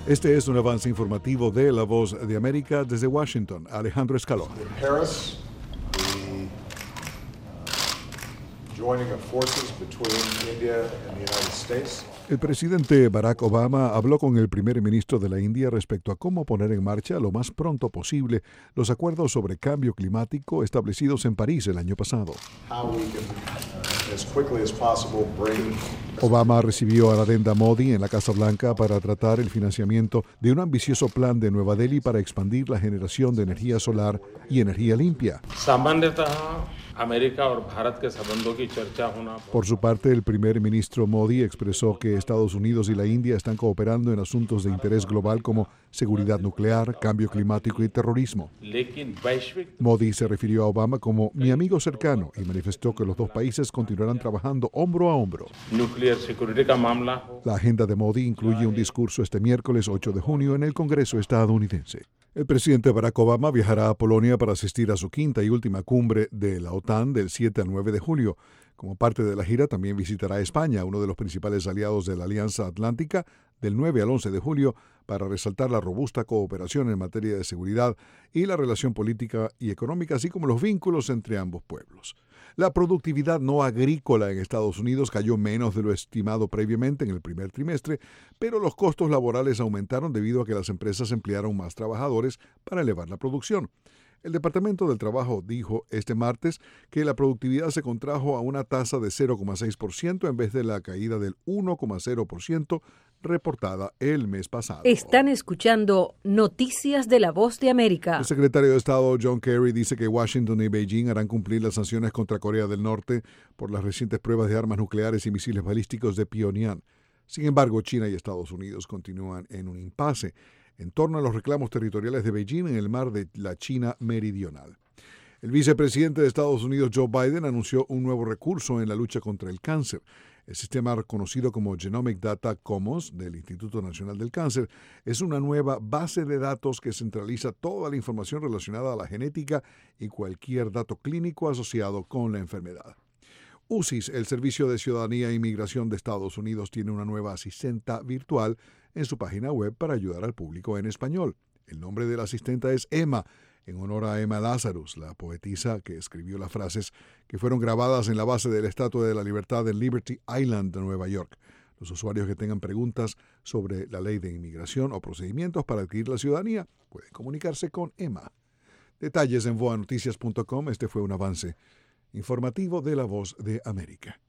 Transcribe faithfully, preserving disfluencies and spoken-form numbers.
Este es un avance informativo de La Voz de América desde Washington. Alejandro Escalona. Paris, the joining of forces between India and the United States. El presidente Barack Obama habló con el primer ministro de la India respecto a cómo poner en marcha lo más pronto posible los acuerdos sobre cambio climático establecidos en París el año pasado. How we can, uh, as quickly as possible, bring Obama recibió a Narendra Modi en la Casa Blanca para tratar el financiamiento de un ambicioso plan de Nueva Delhi para expandir la generación de energía solar y energía limpia. Por su parte, el primer ministro Modi expresó que Estados Unidos y la India están cooperando en asuntos de interés global como seguridad nuclear, cambio climático y terrorismo. Modi se refirió a Obama como mi amigo cercano y manifestó que los dos países continuarán trabajando hombro a hombro. La agenda de Modi incluye un discurso este miércoles ocho de junio en el Congreso estadounidense. El presidente Barack Obama viajará a Polonia para asistir a su quinta y última cumbre de la OTAN del siete al nueve de julio. Como parte de la gira, también visitará España, uno de los principales aliados de la Alianza Atlántica, del nueve al once de julio, para resaltar la robusta cooperación en materia de seguridad y la relación política y económica, así como los vínculos entre ambos pueblos. La productividad no agrícola en Estados Unidos cayó menos de lo estimado previamente en el primer trimestre, pero los costos laborales aumentaron debido a que las empresas emplearon más trabajadores para elevar la producción. El Departamento del Trabajo dijo este martes que la productividad se contrajo a una tasa de cero coma seis por ciento en vez de la caída del uno coma cero por ciento reportada el mes pasado. Están escuchando Noticias de La Voz de América. El secretario de Estado John Kerry dice que Washington y Beijing harán cumplir las sanciones contra Corea del Norte por las recientes pruebas de armas nucleares y misiles balísticos de Pyongyang. Sin embargo, China y Estados Unidos continúan en un impasse en torno a los reclamos territoriales de Beijing en el mar de la China Meridional. El vicepresidente de Estados Unidos, Joe Biden, anunció un nuevo recurso en la lucha contra el cáncer. El sistema conocido como Genomic Data Commons del Instituto Nacional del Cáncer es una nueva base de datos que centraliza toda la información relacionada a la genética y cualquier dato clínico asociado con la enfermedad. U C I S, el Servicio de Ciudadanía e Inmigración de Estados Unidos, tiene una nueva asistenta virtual en su página web para ayudar al público en español. El nombre de la asistenta es Emma, en honor a Emma Lazarus, la poetisa que escribió las frases que fueron grabadas en la base de la Estatua de la Libertad en Liberty Island de Nueva York. Los usuarios que tengan preguntas sobre la ley de inmigración o procedimientos para adquirir la ciudadanía pueden comunicarse con Emma. Detalles en voa noticias punto com. Este fue un avance informativo de La Voz de América.